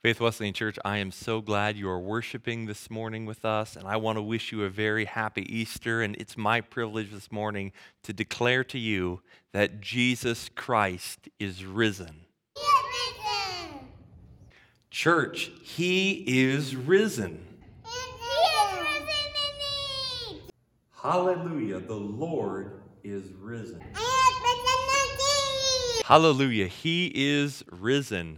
Faith Wesleyan Church, I am so glad you are worshiping this morning with us, and I want to wish you a very happy Easter. And it's my privilege this morning to declare to you that Jesus Christ is risen. Church, He is risen. Hallelujah, the Lord is risen. Hallelujah, He is risen.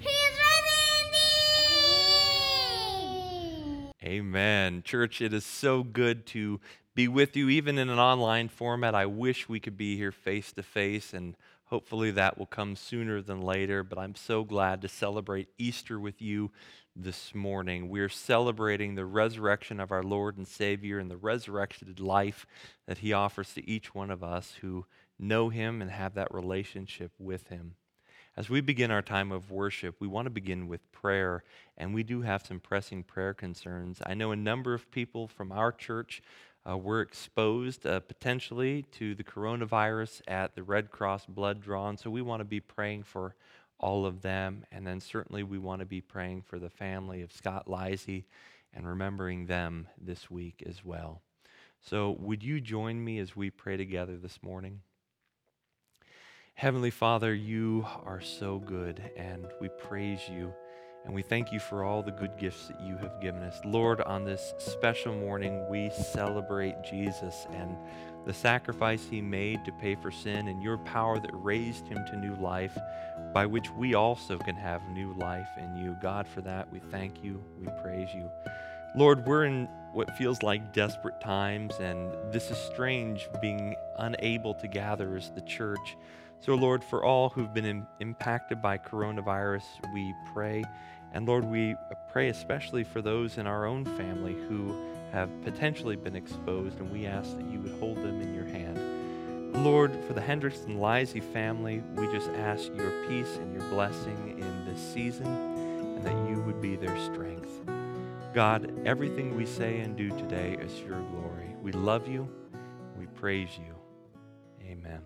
Amen. Church, it is so good to be with you, even in an online format. I wish we could be here face to face, and hopefully that will come sooner than later. But I'm so glad to celebrate Easter with you this morning. We're celebrating the resurrection of our Lord and Savior and the resurrected life that He offers to each one of us who know Him and have that relationship with Him. As we begin our time of worship, we want to begin with prayer, and we do have some pressing prayer concerns. I know a number of people from our church were exposed potentially to the coronavirus at the Red Cross blood draw, and so we want to be praying for all of them, and then certainly we want to be praying for the family of Scott Lisey and remembering them this week as well. So would you join me as we pray together this morning? Heavenly Father, you are so good, and we praise you, and we thank you for all the good gifts that you have given us. Lord, on this special morning, we celebrate Jesus and the sacrifice He made to pay for sin and your power that raised Him to new life, by which we also can have new life in you. God, for that, we thank you, we praise you. Lord, we're in what feels like desperate times, and this is strange, being unable to gather as the church. So, Lord, for all who've been impacted by coronavirus, we pray. And Lord, we pray especially for those in our own family who have potentially been exposed, and we ask that you would hold them in your hand. Lord, for the Hendricks and Lisey family, we just ask your peace and your blessing in this season, and that you would be their strength. God, everything we say and do today is your glory. We love you. We praise you. Amen.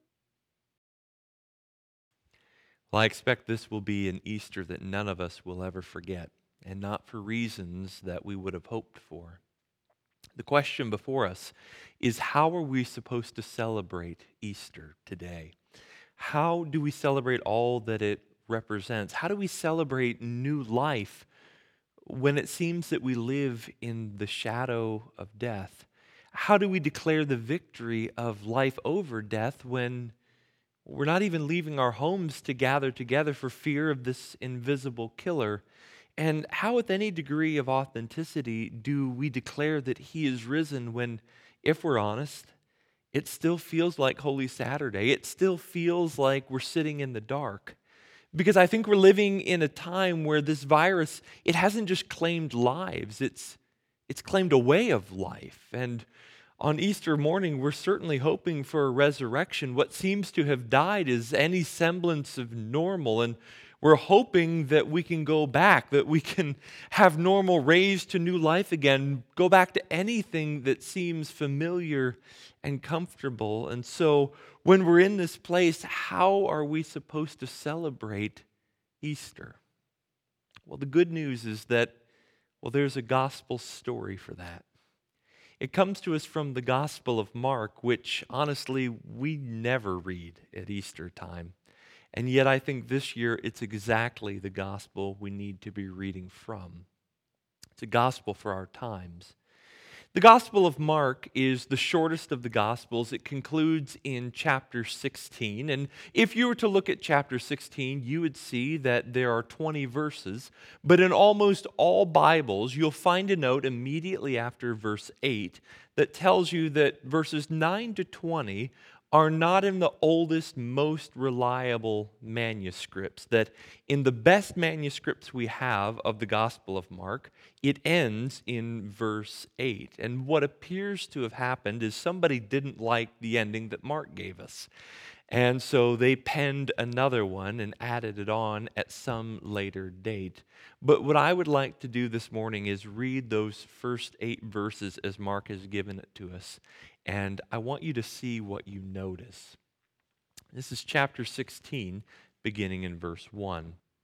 Well, I expect this will be an Easter that none of us will ever forget, and not for reasons that we would have hoped for. The question before us is, how are we supposed to celebrate Easter today? How do we celebrate all that it represents? How do we celebrate new life when it seems that we live in the shadow of death? How do we declare the victory of life over death when we're not even leaving our homes to gather together for fear of this invisible killer? And how, with any degree of authenticity, do we declare that He is risen when, if we're honest, it still feels like Holy Saturday? It still feels like we're sitting in the dark. Because I think we're living in a time where this virus, it hasn't just claimed lives, it's claimed a way of life. And on Easter morning, we're certainly hoping for a resurrection. What seems to have died is any semblance of normal, and we're hoping that we can go back, that we can have normal raised to new life again, go back to anything that seems familiar and comfortable. And so when we're in this place, how are we supposed to celebrate Easter? Well, the good news is that, there's a gospel story for that. It comes to us from the Gospel of Mark, which honestly we never read at Easter time. And yet I think this year it's exactly the gospel we need to be reading from. It's a gospel for our times. The Gospel of Mark is the shortest of the Gospels. It concludes in chapter 16. And if you were to look at chapter 16, you would see that there are 20 verses. But in almost all Bibles, you'll find a note immediately after verse 8 that tells you that verses 9 to 20 are not in the oldest, most reliable manuscripts, that in the best manuscripts we have of the Gospel of Mark, it ends in verse 8. And what appears to have happened is somebody didn't like the ending that Mark gave us. And so they penned another one and added it on at some later date. But what I would like to do this morning is read those first 8 verses as Mark has given it to us. And I want you to see what you notice. This is chapter 16, beginning in verse 1.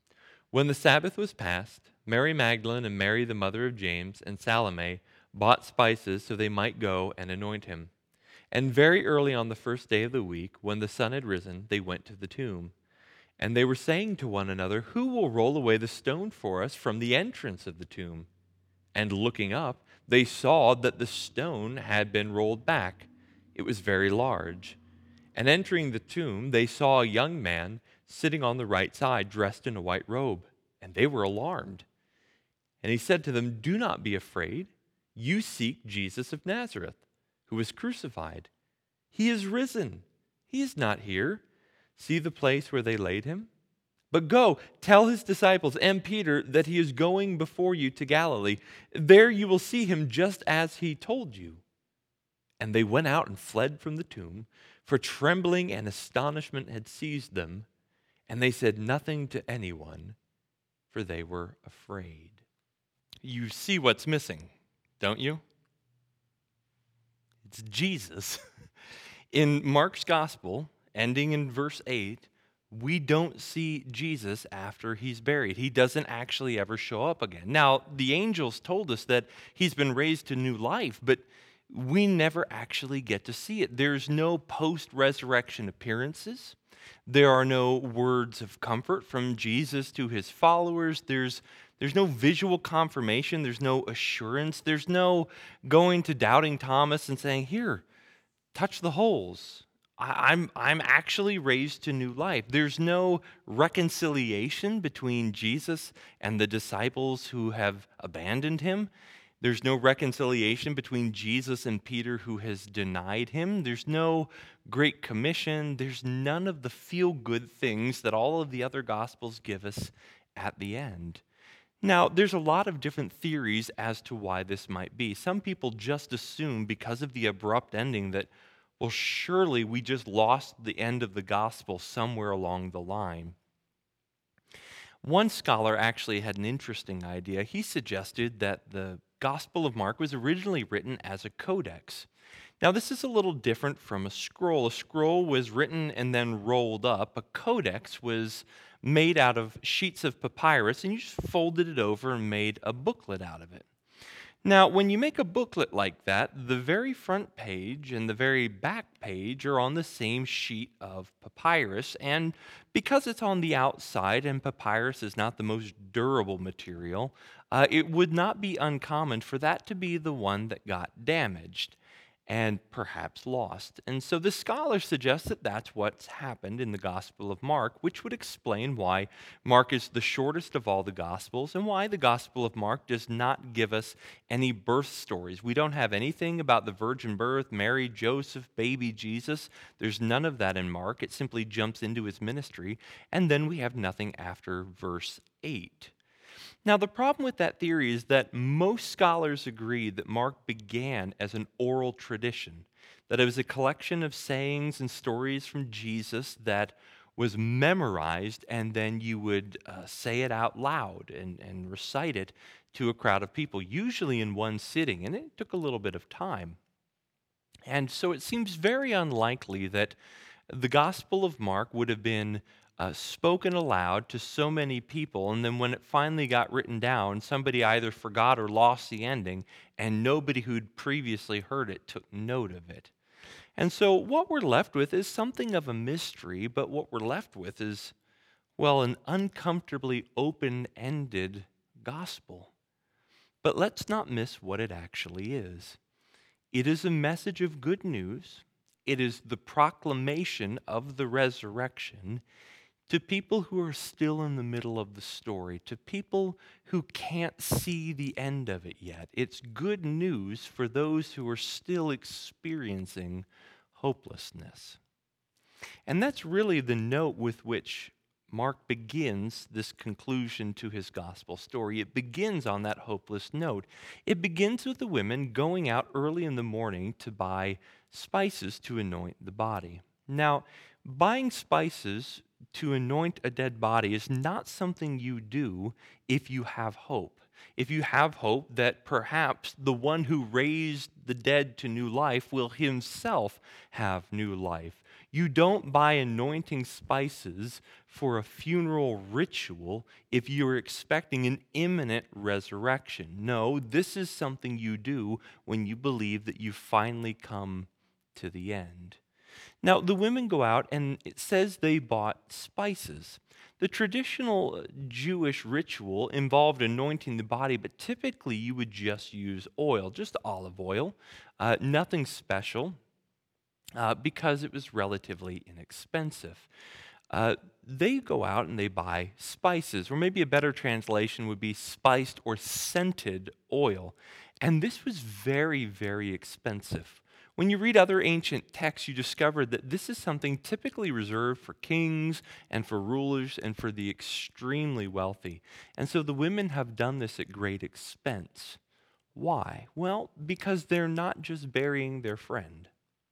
When the Sabbath was past, Mary Magdalene and Mary, the mother of James, and Salome bought spices so they might go and anoint him. And very early on the first day of the week, when the sun had risen, they went to the tomb. And they were saying to one another, "Who will roll away the stone for us from the entrance of the tomb?" And looking up, they saw that the stone had been rolled back. It was very large. And entering the tomb, they saw a young man sitting on the right side, dressed in a white robe. And they were alarmed. And he said to them, "Do not be afraid. You seek Jesus of Nazareth, who was crucified. He is risen. He is not here. See the place where they laid him? But go, tell his disciples and Peter that he is going before you to Galilee. There you will see him just as he told you." And they went out and fled from the tomb, for trembling and astonishment had seized them, and they said nothing to anyone, for they were afraid. You see what's missing, don't you? It's Jesus. In Mark's gospel, ending in verse 8, we don't see Jesus after he's buried. He doesn't actually ever show up again. Now, the angels told us that he's been raised to new life, but we never actually get to see it. There's no post-resurrection appearances. There are no words of comfort from Jesus to his followers. There's no visual confirmation. There's no assurance. There's no going to doubting Thomas and saying, "Here, touch the holes. I'm actually raised to new life." There's no reconciliation between Jesus and the disciples who have abandoned him. There's no reconciliation between Jesus and Peter who has denied him. There's no Great Commission. There's none of the feel-good things that all of the other Gospels give us at the end. Now, there's a lot of different theories as to why this might be. Some people just assume because of the abrupt ending that, well, surely we just lost the end of the Gospel somewhere along the line. One scholar actually had an interesting idea. He suggested that the Gospel of Mark was originally written as a codex. Now, this is a little different from a scroll. A scroll was written and then rolled up. A codex was made out of sheets of papyrus, and you just folded it over and made a booklet out of it. Now, when you make a booklet like that, the very front page and the very back page are on the same sheet of papyrus, and because it's on the outside and papyrus is not the most durable material, it would not be uncommon for that to be the one that got damaged and perhaps lost. And so the scholar suggests that that's what's happened in the Gospel of Mark, which would explain why Mark is the shortest of all the Gospels and why the Gospel of Mark does not give us any birth stories. We don't have anything about the virgin birth, Mary, Joseph, baby Jesus. There's none of that in Mark. It simply jumps into his ministry, and then we have nothing after verse 8. Now, the problem with that theory is that most scholars agree that Mark began as an oral tradition, that it was a collection of sayings and stories from Jesus that was memorized, and then you would say it out loud and recite it to a crowd of people, usually in one sitting, and it took a little bit of time. And so it seems very unlikely that the Gospel of Mark would have been spoken aloud to so many people, and then when it finally got written down, somebody either forgot or lost the ending, and nobody who'd previously heard it took note of it. And so what we're left with is something of a mystery, but what we're left with is, well, an uncomfortably open-ended gospel. But let's not miss what it actually is. It is a message of good news. It is the proclamation of the resurrection to people who are still in the middle of the story, to people who can't see the end of it yet. It's good news for those who are still experiencing hopelessness. And that's really the note with which Mark begins this conclusion to his gospel story. It begins on that hopeless note. It begins with the women going out early in the morning to buy spices to anoint the body. Now, buying spices to anoint a dead body is not something you do if you have hope. If you have hope that perhaps the one who raised the dead to new life will himself have new life. You don't buy anointing spices for a funeral ritual if you're expecting an imminent resurrection. No, this is something you do when you believe that you've finally come to the end. Now, the women go out and it says they bought spices. The traditional Jewish ritual involved anointing the body, but typically you would just use oil, just olive oil, nothing special, because it was relatively inexpensive. They go out and they buy spices, or maybe a better translation would be spiced or scented oil. And this was very, very expensive. When you read other ancient texts, you discover that this is something typically reserved for kings and for rulers and for the extremely wealthy. And so the women have done this at great expense. Why? Well, because they're not just burying their friend.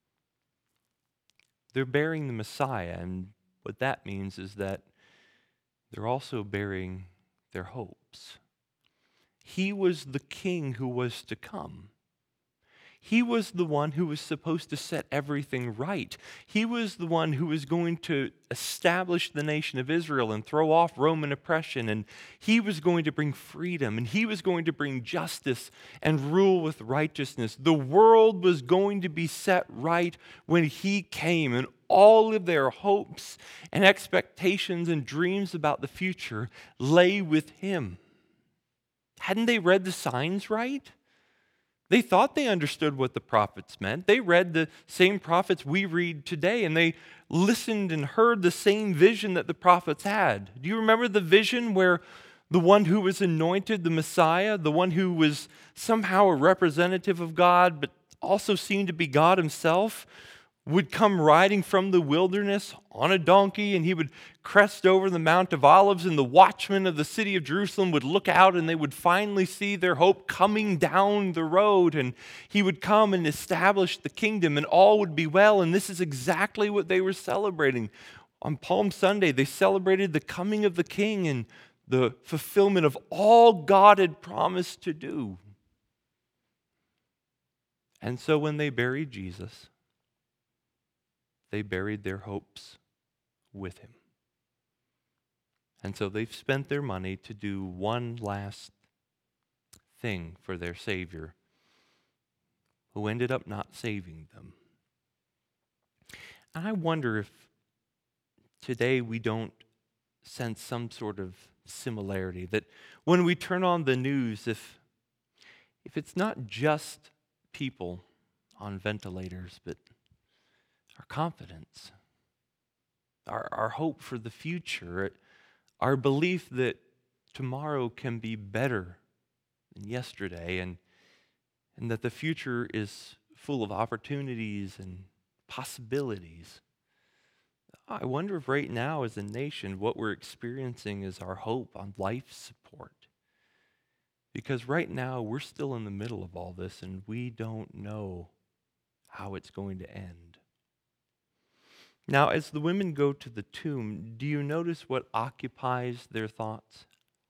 They're burying the Messiah, and what that means is that they're also burying their hopes. He was the king who was to come. He was the one who was supposed to set everything right. He was the one who was going to establish the nation of Israel and throw off Roman oppression. And he was going to bring freedom. And he was going to bring justice and rule with righteousness. The world was going to be set right when he came. And all of their hopes and expectations and dreams about the future lay with him. Hadn't they read the signs right? They thought they understood what the prophets meant. They read the same prophets we read today, and they listened and heard the same vision that the prophets had. Do you remember the vision where the one who was anointed, the Messiah, the one who was somehow a representative of God, but also seemed to be God himself, would come riding from the wilderness on a donkey, and he would crest over the Mount of Olives, and the watchmen of the city of Jerusalem would look out, and they would finally see their hope coming down the road, and he would come and establish the kingdom, and all would be well. And this is exactly what they were celebrating. On Palm Sunday, they celebrated the coming of the king and the fulfillment of all God had promised to do. And so when they buried Jesus, they buried their hopes with him. And so they've spent their money to do one last thing for their Savior, who ended up not saving them. And I wonder if today we don't sense some sort of similarity, that when we turn on the news, if it's not just people on ventilators, but our confidence, our hope for the future, our belief that tomorrow can be better than yesterday, and that the future is full of opportunities and possibilities. I wonder if right now as a nation what we're experiencing is our hope on life support. Because right now we're still in the middle of all this and we don't know how it's going to end. Now, as the women go to the tomb, do you notice what occupies their thoughts?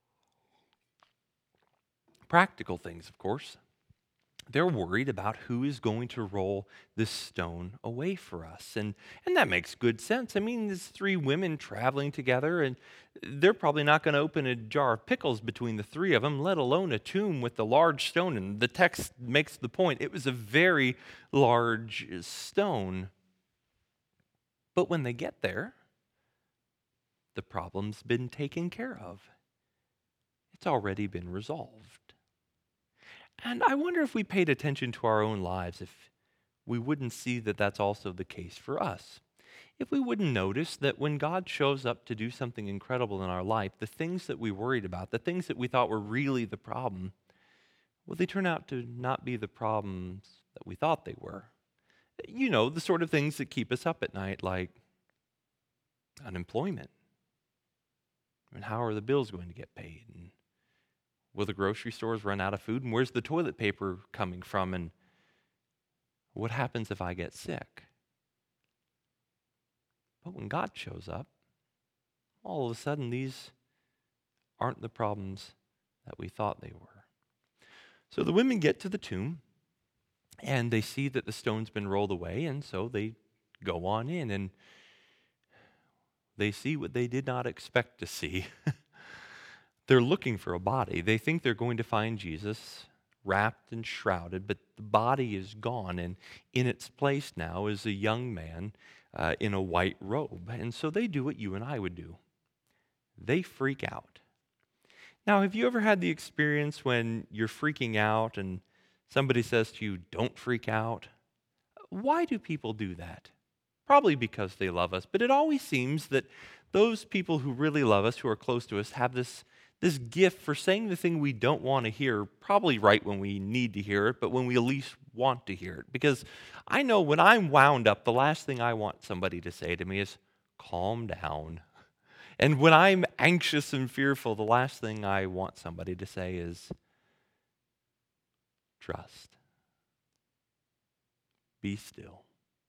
Practical things, of course. They're worried about who is going to roll this stone away for us. And that makes good sense. I mean, there's three women traveling together, and they're probably not going to open a jar of pickles between the three of them, let alone a tomb with a large stone. And the text makes the point. It was a very large stone. But when they get there, the problem's been taken care of. It's already been resolved. And I wonder if we paid attention to our own lives, if we wouldn't see that that's also the case for us. If we wouldn't notice that when God shows up to do something incredible in our life, the things that we worried about, the things that we thought were really the problem, well, they turn out to not be the problems that we thought they were. You know, the sort of things that keep us up at night, like unemployment. And how are the bills going to get paid? And will the grocery stores run out of food? And where's the toilet paper coming from? And what happens if I get sick? But when God shows up, all of a sudden these aren't the problems that we thought they were. So the women get to the tomb, and they see that the stone's been rolled away, and so they go on in, and they see what they did not expect to see. They're looking for a body. They think they're going to find Jesus wrapped and shrouded, but the body is gone, and in its place now is a young man in a white robe. And so they do what you and I would do. They freak out. Now, have you ever had the experience when you're freaking out and somebody says to you, "Don't freak out"? Why do people do that? Probably because they love us, but it always seems that those people who really love us, who are close to us, have this gift for saying the thing we don't want to hear, probably right when we need to hear it, but when we at least want to hear it. Because I know when I'm wound up, the last thing I want somebody to say to me is, "Calm down." And when I'm anxious and fearful, the last thing I want somebody to say is, "Trust. Be still.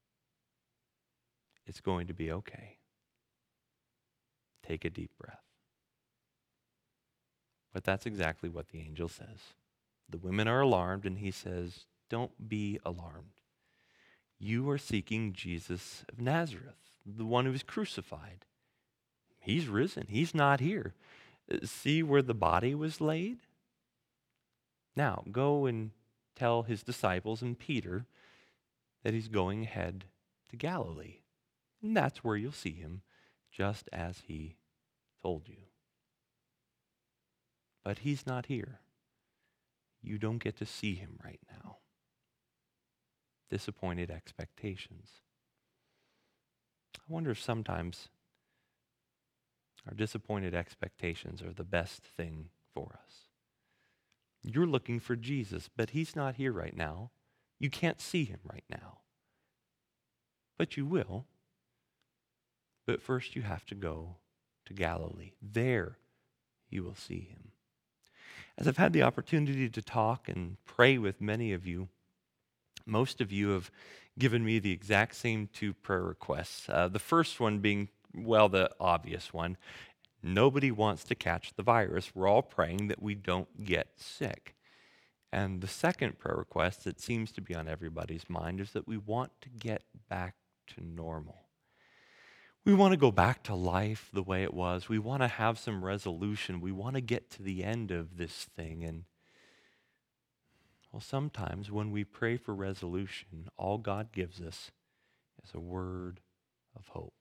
It's going to be okay. Take a deep breath." But that's exactly what the angel says. The women are alarmed, and he says, "Don't be alarmed. You are seeking Jesus of Nazareth, the one who was crucified. He's risen. He's not here. See where the body was laid? Now, go and tell his disciples and Peter that he's going ahead to Galilee. And that's where you'll see him, just as he told you." But he's not here. You don't get to see him right now. Disappointed expectations. I wonder if sometimes our disappointed expectations are the best thing for us. You're looking for Jesus, but he's not here right now. You can't see him right now. But you will. But first you have to go to Galilee. There you will see him. As I've had the opportunity to talk and pray with many of you, most of you have given me the exact same two prayer requests. The first one being, well, the obvious one. Nobody wants to catch the virus. We're all praying that we don't get sick. And the second prayer request that seems to be on everybody's mind is that we want to get back to normal. We want to go back to life the way it was. We want to have some resolution. We want to get to the end of this thing. And, well, sometimes when we pray for resolution, all God gives us is a word of hope.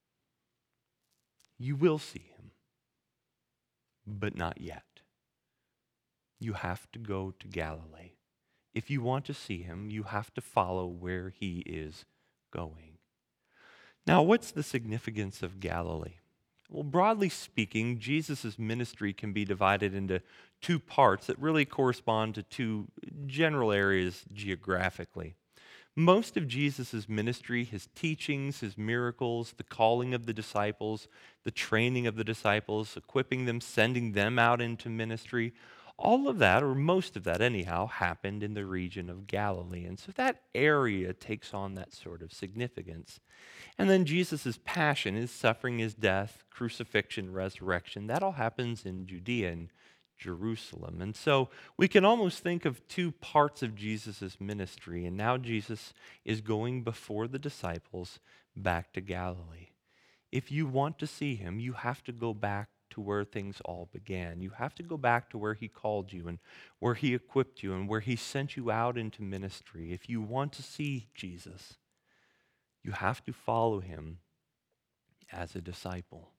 You will see him, but not yet. You have to go to Galilee. If you want to see him, you have to follow where he is going. Now, what's the significance of Galilee? Well, broadly speaking, Jesus' ministry can be divided into two parts that really correspond to two general areas geographically. Most of Jesus' ministry, his teachings, his miracles, the calling of the disciples, the training of the disciples, equipping them, sending them out into ministry, all of that, or most of that anyhow, happened in the region of Galilee. And so that area takes on that sort of significance. And then Jesus' passion, his suffering, his death, crucifixion, resurrection, that all happens in Judea and Jerusalem. And so we can almost think of two parts of Jesus' ministry. And now Jesus is going before the disciples back to Galilee. If you want to see him, you have to go back to where things all began. You have to go back to where he called you and where he equipped you and where he sent you out into ministry. If you want to see Jesus, you have to follow him as a disciple.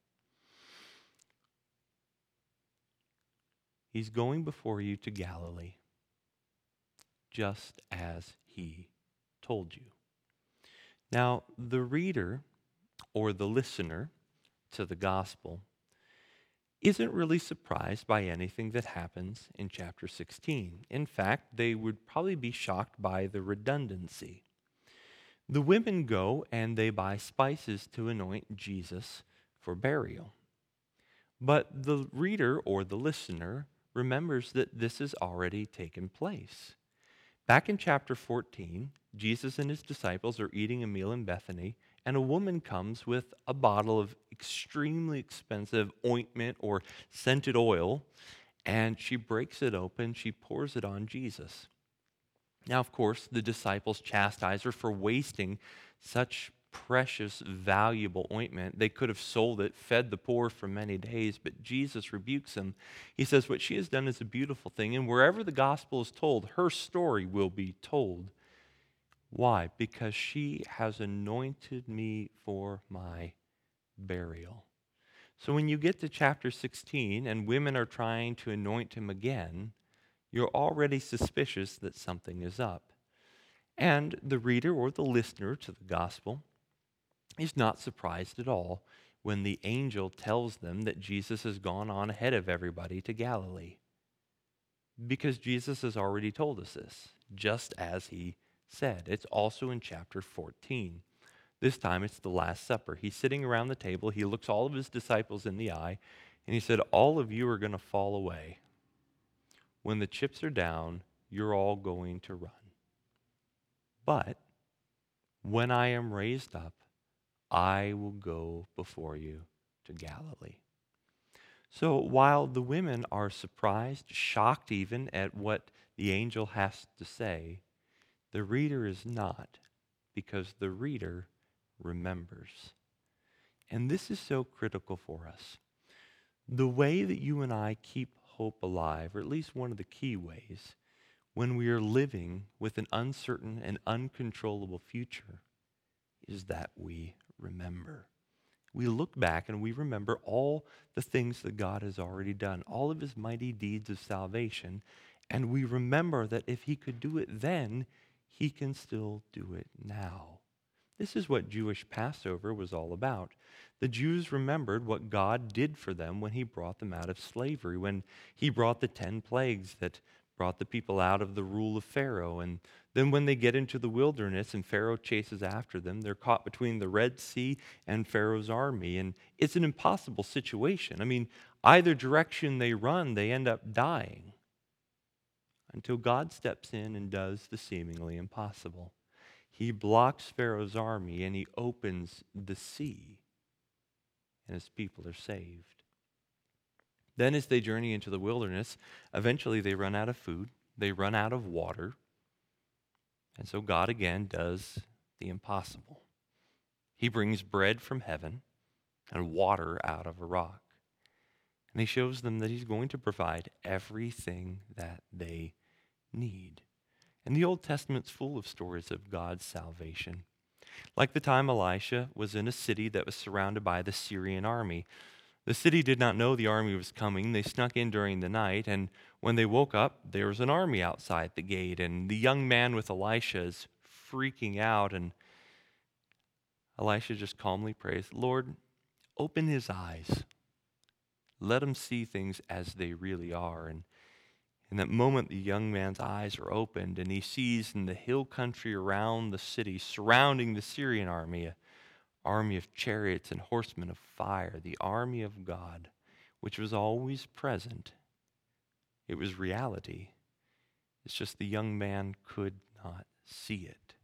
He's going before you to Galilee, just as he told you. Now, the reader or the listener to the gospel isn't really surprised by anything that happens in chapter 16. In fact, they would probably be shocked by the redundancy. The women go and they buy spices to anoint Jesus for burial. But the reader or the listener remembers that this has already taken place. Back in chapter 14, Jesus and his disciples are eating a meal in Bethany, and a woman comes with a bottle of extremely expensive ointment or scented oil, and she breaks it open, she pours it on Jesus. Now, of course, the disciples chastise her for wasting such precious, valuable ointment. They could have sold it, fed the poor for many days, but Jesus rebukes them. He says, what she has done is a beautiful thing, and wherever the gospel is told, her story will be told. Why? Because she has anointed me for my burial. So when you get to chapter 16 and women are trying to anoint him again, you're already suspicious that something is up. And the reader or the listener to the gospel is not surprised at all when the angel tells them that Jesus has gone on ahead of everybody to Galilee. Because Jesus has already told us this, just as he said. It's also in chapter 14. This time it's the Last Supper. He's sitting around the table. He looks all of his disciples in the eye, and he said, all of you are going to fall away. When the chips are down, you're all going to run. But when I am raised up, I will go before you to Galilee. So while the women are surprised, shocked even at what the angel has to say, the reader is not, because the reader remembers. And this is so critical for us. The way that you and I keep hope alive, or at least one of the key ways, when we are living with an uncertain and uncontrollable future, is that we remember. We look back and we remember all the things that God has already done, all of his mighty deeds of salvation, and we remember that if he could do it then, he can still do it now. This is what Jewish Passover was all about. The Jews remembered what God did for them when he brought them out of slavery, when he brought the 10 plagues that brought the people out of the rule of Pharaoh. And then when they get into the wilderness and Pharaoh chases after them, they're caught between the Red Sea and Pharaoh's army. And it's an impossible situation. I mean, either direction they run, they end up dying until God steps in and does the seemingly impossible. He blocks Pharaoh's army and he opens the sea, and his people are saved. Then as they journey into the wilderness, eventually they run out of food, they run out of water, and so God again does the impossible. He brings bread from heaven and water out of a rock, and he shows them that he's going to provide everything that they need. And the Old Testament's full of stories of God's salvation. Like the time Elisha was in a city that was surrounded by the Syrian army. The city did not know the army was coming. They snuck in during the night, and when they woke up, there was an army outside the gate, and the young man with Elisha is freaking out, and Elisha just calmly prays, Lord, open his eyes. Let him see things as they really are. And in that moment, the young man's eyes are opened, and he sees in the hill country around the city, surrounding the Syrian army, an army of chariots and horsemen of fire, the army of God, which was always present. It was reality. It's just the young man could not see it.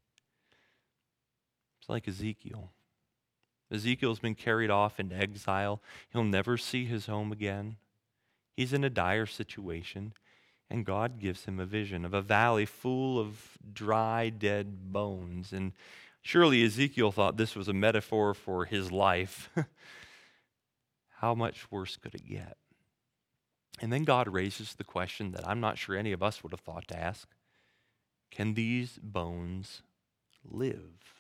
It's like Ezekiel. Ezekiel's been carried off into exile. He'll never see his home again. He's in a dire situation. And God gives him a vision of a valley full of dry, dead bones. And surely Ezekiel thought this was a metaphor for his life. How much worse could it get? And then God raises the question that I'm not sure any of us would have thought to ask. Can these bones live?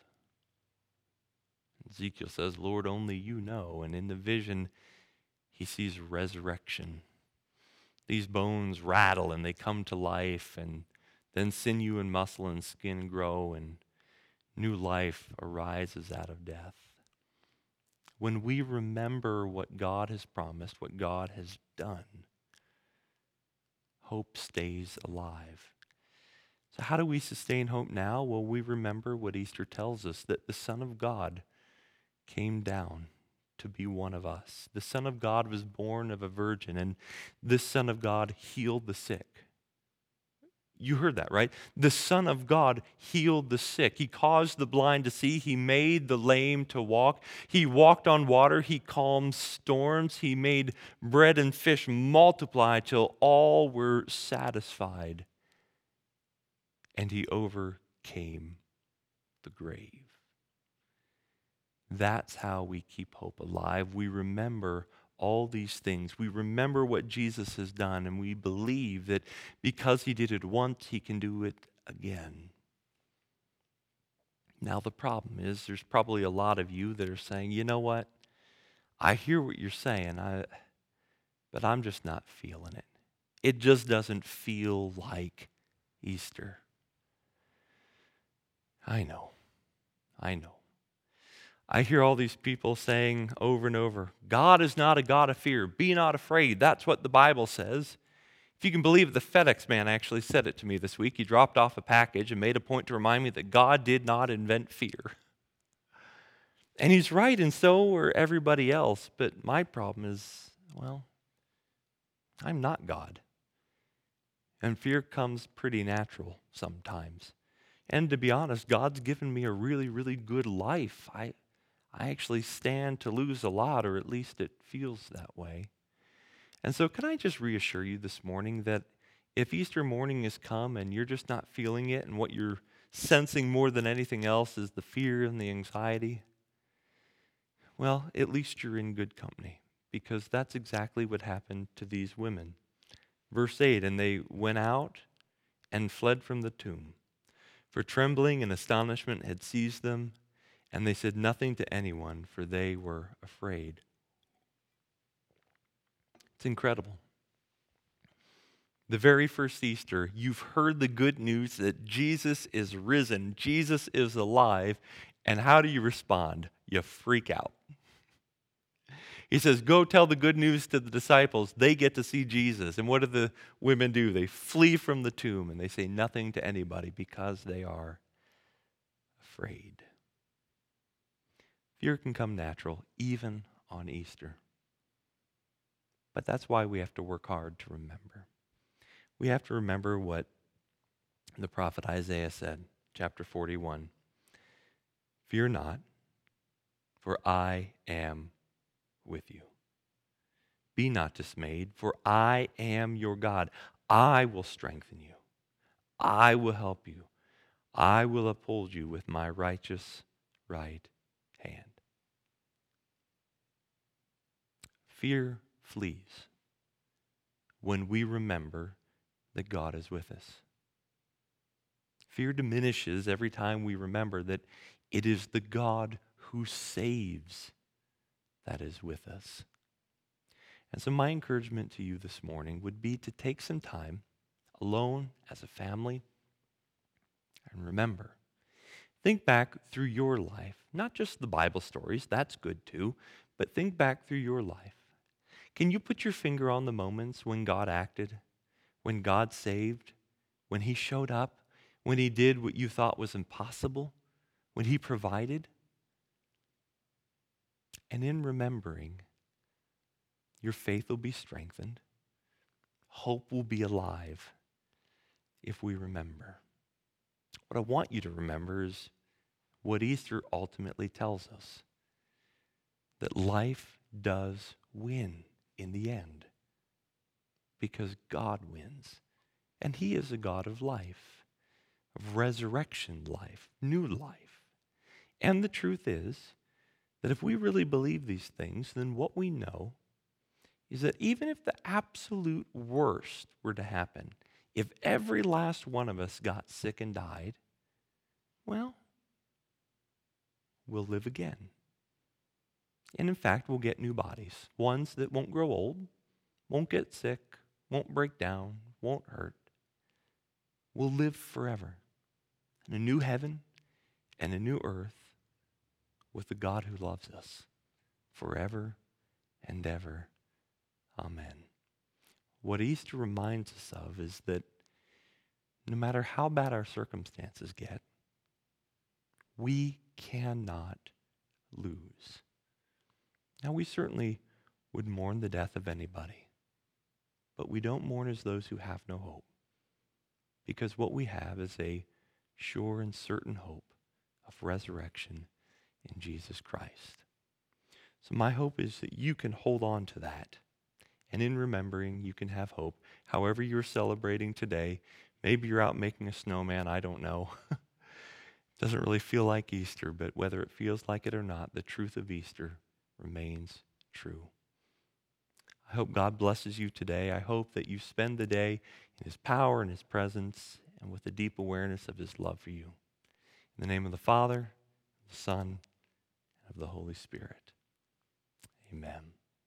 Ezekiel says, Lord, only you know. And in the vision, he sees resurrection. These bones rattle and they come to life, and then sinew and muscle and skin grow, and new life arises out of death. When we remember what God has promised, what God has done, hope stays alive. So how do we sustain hope now? Well, we remember what Easter tells us, that the Son of God came down to be one of us. The Son of God was born of a virgin, and this Son of God healed the sick. You heard that, right? The Son of God healed the sick. He caused the blind to see. He made the lame to walk. He walked on water. He calmed storms. He made bread and fish multiply till all were satisfied. And he overcame the grave. That's how we keep hope alive. We remember all these things. We remember what Jesus has done, and we believe that because he did it once, he can do it again. Now, the problem is there's probably a lot of you that are saying, you know what? I hear what you're saying, but I'm just not feeling it. It just doesn't feel like Easter. I know. I hear all these people saying over and over, God is not a God of fear. Be not afraid. That's what the Bible says. If you can believe it, the FedEx man actually said it to me this week. He dropped off a package and made a point to remind me that God did not invent fear. And he's right, and so are everybody else. But my problem is, well, I'm not God. And fear comes pretty natural sometimes. And to be honest, God's given me a really, really good life. I actually stand to lose a lot, or at least it feels that way. And so can I just reassure you this morning that if Easter morning has come and you're just not feeling it, and what you're sensing more than anything else is the fear and the anxiety, well, at least you're in good company, because that's exactly what happened to these women. Verse 8, and they went out and fled from the tomb, for trembling and astonishment had seized them, and they said nothing to anyone, for they were afraid. It's incredible. The very first Easter, you've heard the good news that Jesus is risen, Jesus is alive, and how do you respond? You freak out. He says, go tell the good news to the disciples. They get to see Jesus. And what do the women do? They flee from the tomb, and they say nothing to anybody because they are afraid. Fear can come natural, even on Easter. But that's why we have to work hard to remember. We have to remember what the prophet Isaiah said, chapter 41. Fear not, for I am with you. Be not dismayed, for I am your God. I will strengthen you. I will help you. I will uphold you with my righteous right hand. Fear flees when we remember that God is with us. Fear diminishes every time we remember that it is the God who saves that is with us. And so my encouragement to you this morning would be to take some time alone as a family and remember. Think back through your life, not just the Bible stories, that's good too, but think back through your life. Can you put your finger on the moments when God acted, when God saved, when he showed up, when he did what you thought was impossible, when he provided? And in remembering, your faith will be strengthened. Hope will be alive if we remember. What I want you to remember is what Easter ultimately tells us, that life does win in the end because God wins. And he is a God of life, of resurrection life, new life. And the truth is that if we really believe these things, then what we know is that even if the absolute worst were to happen, if every last one of us got sick and died, well, we'll live again. And in fact, we'll get new bodies, ones that won't grow old, won't get sick, won't break down, won't hurt. We'll live forever in a new heaven and a new earth with the God who loves us forever and ever. Amen. What Easter reminds us of is that no matter how bad our circumstances get, we cannot lose. Now, we certainly would mourn the death of anybody, but we don't mourn as those who have no hope, because what we have is a sure and certain hope of resurrection in Jesus Christ. So my hope is that you can hold on to that. And in remembering, you can have hope. However you're celebrating today, maybe you're out making a snowman, I don't know. Doesn't really feel like Easter, but whether it feels like it or not, the truth of Easter remains true. I hope God blesses you today. I hope that you spend the day in His power and His presence and with a deep awareness of His love for you. In the name of the Father, the Son, and of the Holy Spirit. Amen.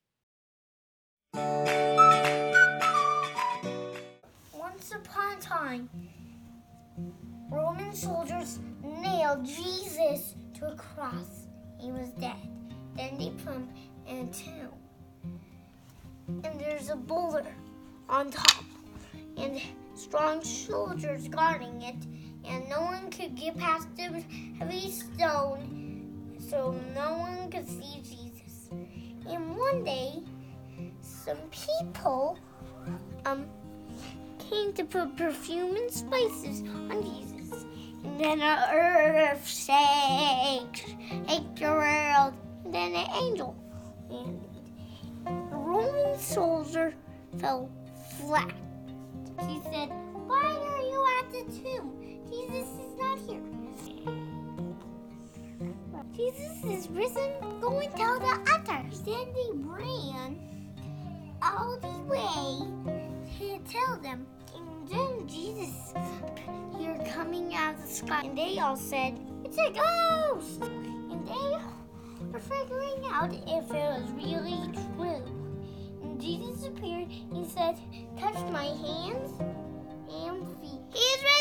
Once upon a time, Roman soldiers nailed Jesus to a cross. He was dead. Then they put him in a tomb. And there's a boulder on top. And strong soldiers guarding it. And no one could get past the heavy stone, so no one could see Jesus. And one day, some people came to put perfume and spices on Jesus. And then the earth shakes the world. And then an angel landed. The Roman soldier fell flat. He said, "Why are you at the tomb? Jesus is not here." "Jesus is risen. Go and tell the others." Then they ran all the way to tell them. And then Jesus appeared coming out of the sky. And they all said, "It's a ghost." And they were figuring out if it was really true. And Jesus appeared and said, "Touch my hands and feet. He is risen."